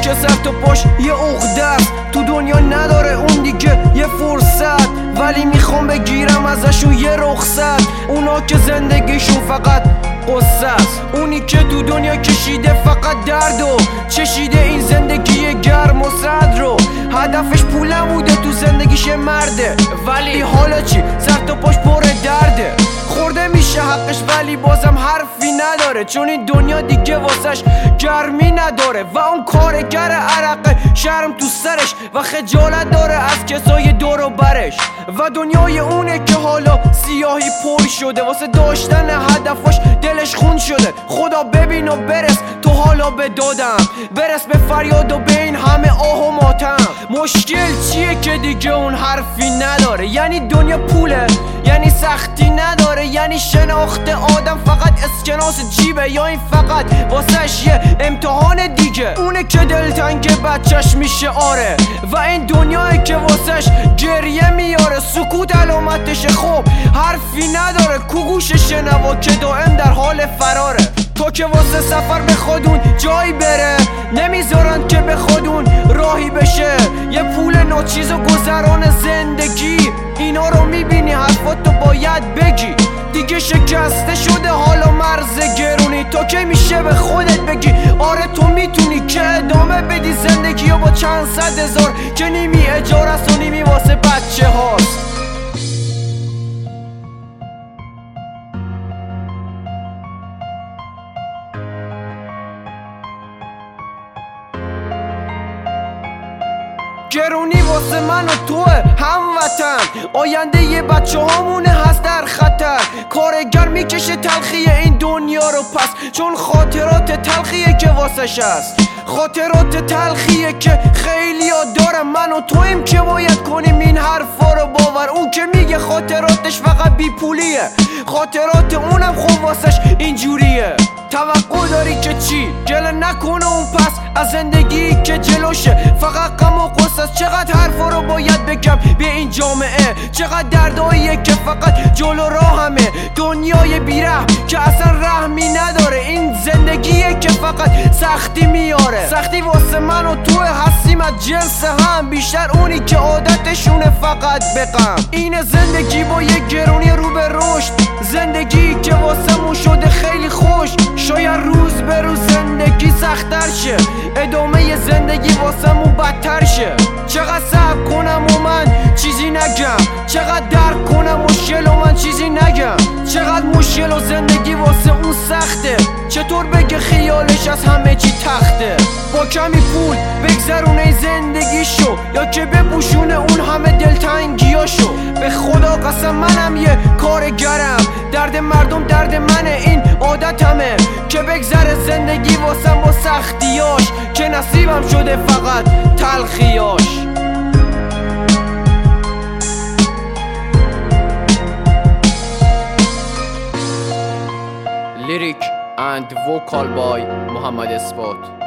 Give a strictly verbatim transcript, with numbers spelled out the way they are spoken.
که سر تا پاش یه عقده است، تو دنیا نداره اون دیگه یه فرصت، ولی میخوام بگیرم ازشون یه رخصت. اونا که زندگیشون فقط قصه است، اونی که تو دنیا کشیده فقط درد و چشیده این زندگی گرم و سرد رو. هدفش پولم بوده، تو زندگیش مرده، ولی حالا چی؟ سر تا پاش پر درده، خورده میشه حقش ولی بازم حرفی نداره، چون این دنیا دیگه واسش گرمی نداره و اون کارگر عرق شرم تو سرش و خجالت داره از کسای دور و برش. و دنیای اونه که حالا سیاهی پر شده، واسه داشتن هدفش دلش خون شده. خدا ببین و برس تو حالا به دادم، برس به فریاد و به این همه آه و ماتم. مشکل چیه که دیگه اون حرفی نداره؟ یعنی دنیا پوله، یعنی سختی نداره، یعنی شناخت آدم فقط اسکناس جیبه، یا این فقط واسهش یه امتحان دیگه. اونه که دلتنگ بچهش میشه آره، و این دنیایی که واسهش گریه میاره. سکوت علامتش خوب حرفی نداره، کو گوش شنوا که دائم در حال فراره. تو که واسه سفر به خودون جایی بره، نمیذارن که به خودون راهی بشه. یه پول ناچیز و گذران زندگی، اینا رو میبینی حرفاتو باید بگی. دیگه شکسته شده حالا مرز گرونی، تو که میشه به خودت بگی آره تو میتونی که ادامه بدی زندگی و با چند صد هزار که نیمی اجاره است و نیمی واسه بچه هاست. گرونی واسه من و توه هموطن، آینده یه بچه هامونه هست در خطر. کارگر میکشه تلخی این دنیا رو پس، چون خاطرات تلخیه که واسش هست. خاطرات تلخیه که خیلی ها دارم، من و تویم که باید کنیم این حرفا رو باور. اون که میگه خاطراتش فقط بی پولیه، خاطرات اونم خوب واسش اینجوریه. توقع داری که چی؟ گله نکنه اون پس از زندگی که جلوشه، فقط غم و غصه است. چقدر حرفا رو باید بگم به این جامعه، چقدر درداییه که فقط جلو راهمه. دنیای بیرحم که اصلا رحمی نداره، این زندگیه که فقط سختی میاره. سختی واسه من و توه هستیم از جنس هم، بیشتر اونی که عادتشونه فقط بقم. این زندگی با یه گرونی رو به رشد، زندگی که واسمون شده خیلی خوش. شاید روز به روز زندگی سخت‌تر شه، ادامه زندگی واسمون بدتر شه. چقدر صبر کنم و من چیزی نگم، چقدر درک کنم مشکل و من چیزی نگم. چقدر مشکل و زندگی واسه اون سخته، چطور بگه خیالش از همه چی تخته. با کمی پول بگذرونه زندگیشو، یا که بپوشونه اون همه دلتنگیاشو. به خدا قسم منم یه کارگرم، درد مردم درد منه، این عادتمه که بگذره زندگی واسم با سختیاش، که نصیبم شده فقط تلخیاش. Lyric and vocal by Muhammad Spot.